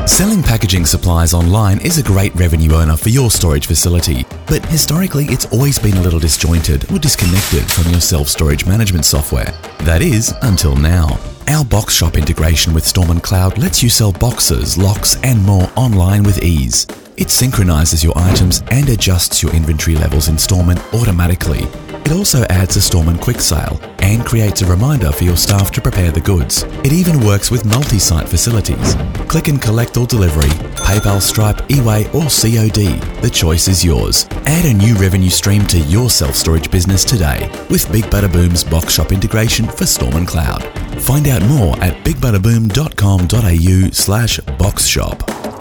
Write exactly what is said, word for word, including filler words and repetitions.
Selling packaging supplies online is a great revenue earner for your storage facility, but historically it's always been a little disjointed or disconnected from your self-storage management software. That is, until now. Our Box Shop integration with Storm and Cloud lets you sell boxes, locks and more online with ease. It synchronizes your items and adjusts your inventory levels in Storm automatically. It also adds a Storm Quick Sale and creates a reminder for your staff to prepare the goods. It even works with multi-site facilities. Click and collect or delivery, PayPal, Stripe, eWay or C O D. The choice is yours. Add a new revenue stream to your self-storage business today with Big Bada Boom's Box Shop integration for Storm and Cloud. Find out more at big bada boom dot com dot a u slash box shop.